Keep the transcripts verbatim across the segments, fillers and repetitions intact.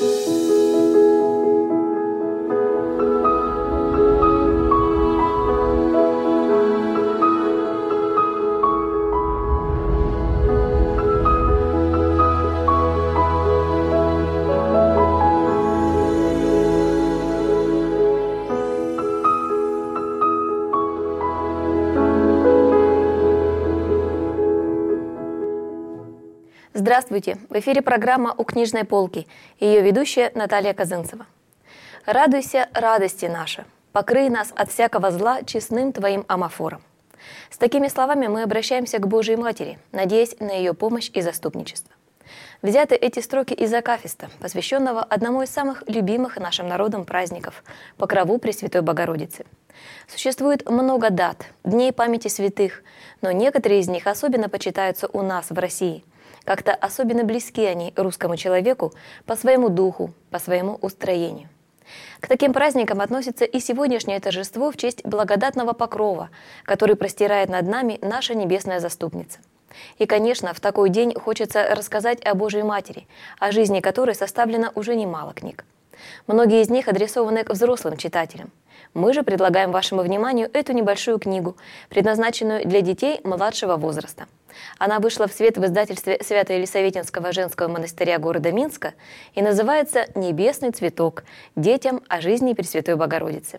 Здравствуйте! В эфире программа «У книжной полки» и ее ведущая Наталья Казынцева. «Радуйся, радости наша, покрый нас от всякого зла честным Твоим амофором». С такими словами мы обращаемся к Божьей Матери, надеясь на ее помощь и заступничество. Взяты эти строки из акафиста, посвященного одному из самых любимых нашим народом праздников – Покрову Пресвятой Богородицы. Существует много дат, дней памяти святых, но некоторые из них особенно почитаются у нас в России. Как-то особенно близки они русскому человеку по своему духу, по своему устроению. К таким праздникам относится и сегодняшнее торжество в честь благодатного покрова, который простирает над нами наша небесная заступница. И, конечно, в такой день хочется рассказать о Божьей Матери, о жизни которой составлено уже немало книг. Многие из них адресованы к взрослым читателям. Мы же предлагаем вашему вниманию эту небольшую книгу, предназначенную для детей младшего возраста. Она вышла в свет в издательстве Свято-Елисаветинского женского монастыря города Минска и называется «Небесный цветок. Детям о жизни Пресвятой Богородицы».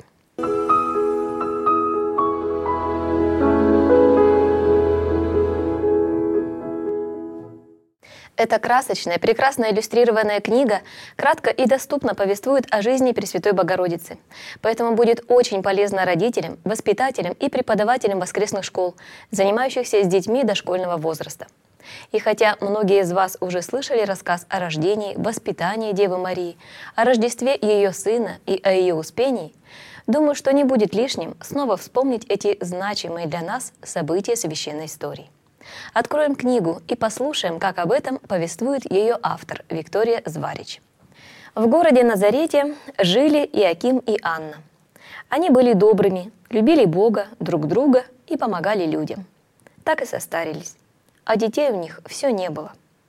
Эта красочная, прекрасно иллюстрированная книга кратко и доступно повествует о жизни Пресвятой Богородицы. Поэтому будет очень полезно родителям, воспитателям и преподавателям воскресных школ, занимающихся с детьми дошкольного возраста. И хотя многие из вас уже слышали рассказ о рождении, воспитании Девы Марии, о Рождестве ее сына и о ее успении, думаю, что не будет лишним снова вспомнить эти значимые для нас события священной истории. Откроем книгу и послушаем, как об этом повествует ее автор Виктория Зварич. В городе Назарете жили Иаким и Анна. Они были добрыми, любили Бога, друг друга и помогали людям. Так и состарились, а детей у них все не было.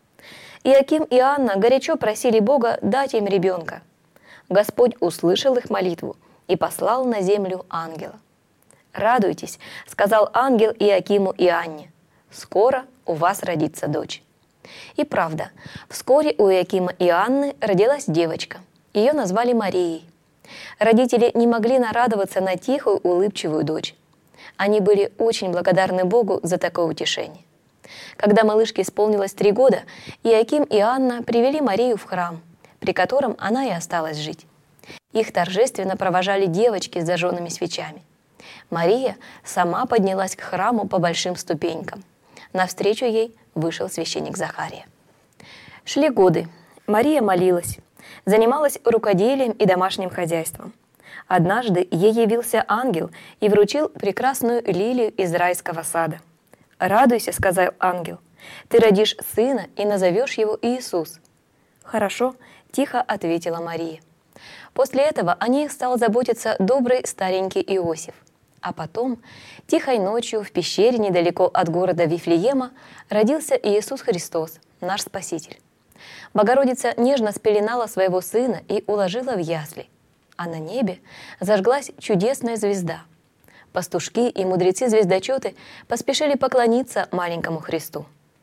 Иаким и Анна горячо просили Бога дать им ребенка. Господь услышал их молитву и послал на землю ангела. «Радуйтесь», — сказал ангел Иакиму и Анне. «Скоро у вас родится дочь». И правда, вскоре у Иакима и Анны родилась девочка. Ее назвали Марией. Родители не могли нарадоваться на тихую, улыбчивую дочь. Они были очень благодарны Богу за такое утешение. Когда малышке исполнилось три года, Иаким и Анна привели Марию в храм, при котором она и осталась жить. Их торжественно провожали девочки с зажженными свечами. Мария сама поднялась к храму по большим ступенькам. Навстречу ей вышел священник Захария. Шли годы. Мария молилась, занималась рукоделием и домашним хозяйством. Однажды ей явился ангел и вручил прекрасную лилию из райского сада. «Радуйся», — сказал ангел, — «ты родишь сына и назовешь его Иисус». «Хорошо», — тихо ответила Мария. После этого о ней стал заботиться добрый старенький Иосиф. А потом, тихой ночью в пещере недалеко от города Вифлеема родился Иисус Христос, наш Спаситель. Богородица нежно спеленала своего сына и уложила в ясли, а на небе зажглась чудесная звезда. Пастушки и мудрецы-звездочеты поспешили поклониться маленькому Христу.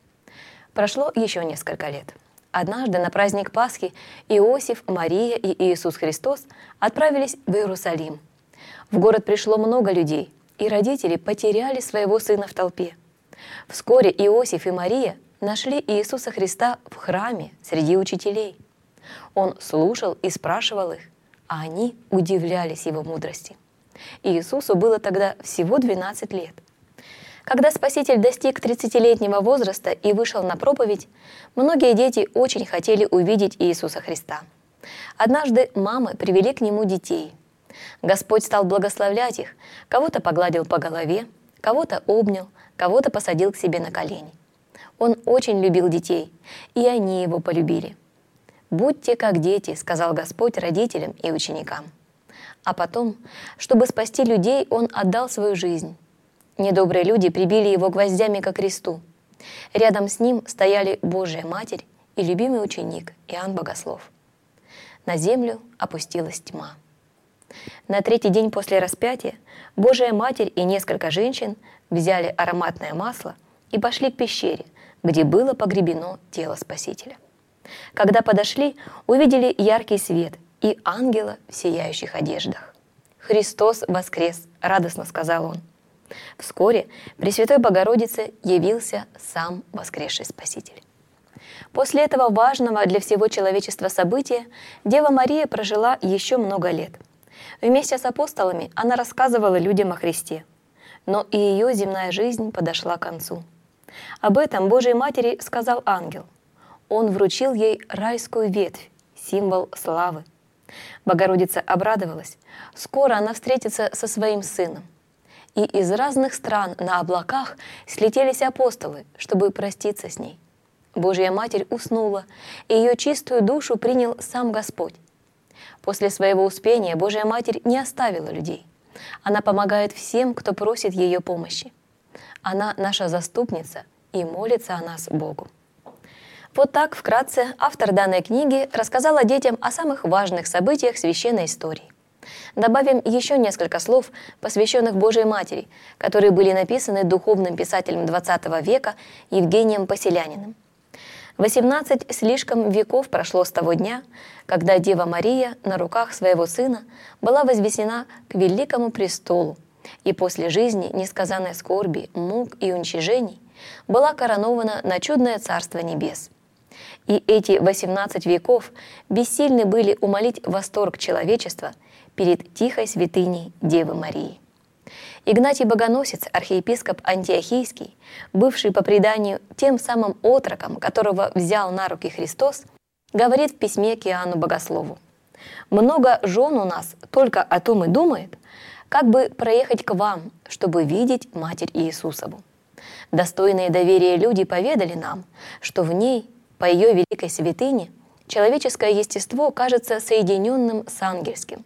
Прошло еще несколько лет. Однажды на праздник Пасхи Иосиф, Мария и Иисус Христос отправились в Иерусалим. В город пришло много людей, и родители потеряли своего сына в толпе. Вскоре Иосиф и Мария нашли Иисуса Христа в храме среди учителей. Он слушал и спрашивал их, а они удивлялись его мудрости. Иисусу было тогда всего двенадцать лет. Когда Спаситель достиг тридцатилетнего возраста и вышел на проповедь, многие дети очень хотели увидеть Иисуса Христа. Однажды мамы привели к нему детей. Господь стал благословлять их, кого-то погладил по голове, кого-то обнял, кого-то посадил к себе на колени. Он очень любил детей, и они его полюбили. «Будьте как дети», — сказал Господь родителям и ученикам. А потом, чтобы спасти людей, Он отдал свою жизнь. Недобрые люди прибили Его гвоздями ко кресту. Рядом с Ним стояли Божья Матерь и любимый ученик Иоанн Богослов. на землю опустилась тьма. На третий день после распятия Божия Матерь и несколько женщин взяли ароматное масло и пошли к пещере, где было погребено тело Спасителя. Когда подошли, увидели яркий свет и ангела в сияющих одеждах. «Христос воскрес!» – радостно сказал он. Вскоре Пресвятой Богородице явился сам воскресший Спаситель. После этого важного для всего человечества события Дева Мария прожила еще много лет. Вместе с апостолами она рассказывала людям о Христе, но и ее земная жизнь подошла к концу. Об этом Божьей Матери сказал ангел. Он вручил ей райскую ветвь, символ славы. Богородица обрадовалась. Скоро она встретится со своим сыном. И из разных стран на облаках слетелись апостолы, чтобы проститься с ней. Божья Матерь уснула, и ее чистую душу принял сам Господь. После своего успения Божья Матерь не оставила людей. Она помогает всем, кто просит ее помощи. Она наша заступница и молится о нас Богу. Вот так вкратце автор данной книги рассказала детям о самых важных событиях священной истории. Добавим еще несколько слов, посвященных Божьей Матери, которые были написаны духовным писателем двадцатого века Евгением Поселяниным. восемнадцать слишком веков прошло с того дня, когда Дева Мария на руках своего сына была возведена к великому престолу и после жизни несказанной скорби, мук и уничижений была коронована на чудное Царство Небес. И эти восемнадцать веков бессильны были умолить восторг человечества перед тихой святыней Девы Марии. Игнатий Богоносец, архиепископ Антиохийский, бывший по преданию тем самым отроком, которого взял на руки Христос, говорит в письме к Иоанну Богослову: «Много жен у нас только о том и думает, как бы проехать к вам, чтобы видеть Матерь Иисусову. Достойные доверия люди поведали нам, что в ней, по ее великой святыне, человеческое естество кажется соединенным с ангельским.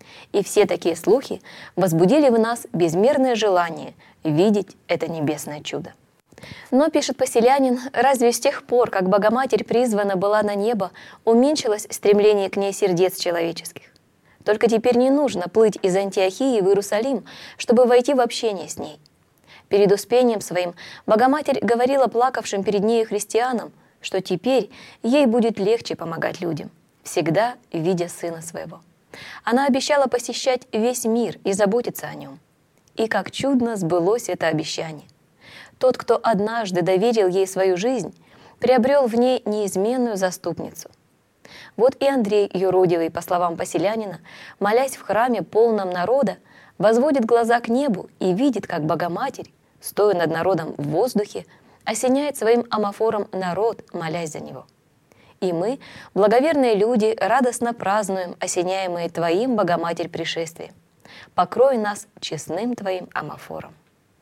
И все такие слухи возбудили в нас безмерное желание видеть это небесное чудо». Но, пишет Поселянин, разве с тех пор, как Богоматерь призвана была на небо, уменьшилось стремление к ней сердец человеческих? Только теперь не нужно плыть из Антиохии в Иерусалим, чтобы войти в общение с ней. Перед успением своим Богоматерь говорила плакавшим перед нею христианам, что теперь ей будет легче помогать людям, всегда видя Сына Своего. Она обещала посещать весь мир и заботиться о нем. И как чудно сбылось это обещание. Тот, кто однажды доверил ей свою жизнь, приобрел в ней неизменную заступницу. Вот и Андрей Юродивый, по словам Поселянина, молясь в храме, полном народа, возводит глаза к небу и видит, как Богоматерь, стоя над народом в воздухе, осеняет своим амафором народ, молясь за него. И мы, благоверные люди, радостно празднуем осеняемые Твоим, Богоматерь, пришествием. Покрой нас честным Твоим амафором.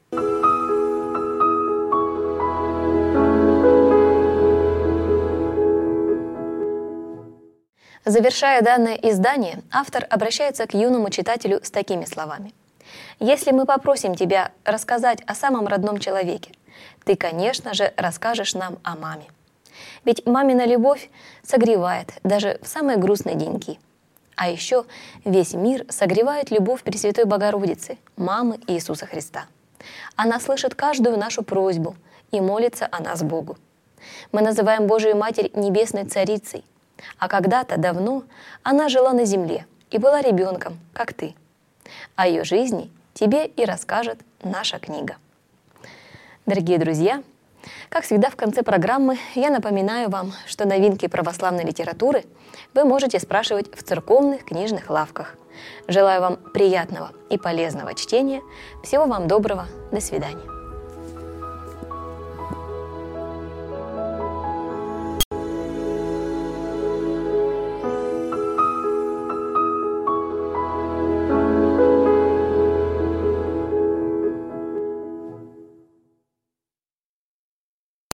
Завершая данное издание, автор обращается к юному читателю с такими словами. «Если мы попросим тебя рассказать о самом родном человеке, ты, конечно же, расскажешь нам о маме. Ведь мамина любовь согревает даже в самые грустные деньки. А еще весь мир согревает любовь Пресвятой Богородицы, мамы Иисуса Христа. Она слышит каждую нашу просьбу и молится о нас Богу. Мы называем Божию Матерь Небесной Царицей, а когда-то давно она жила на земле и была ребенком, как ты. О ее жизни тебе и расскажет наша книга». Дорогие друзья, как всегда в конце программы я напоминаю вам, что новинки православной литературы вы можете спрашивать в церковных книжных лавках. Желаю вам приятного и полезного чтения. Всего вам доброго. До свидания.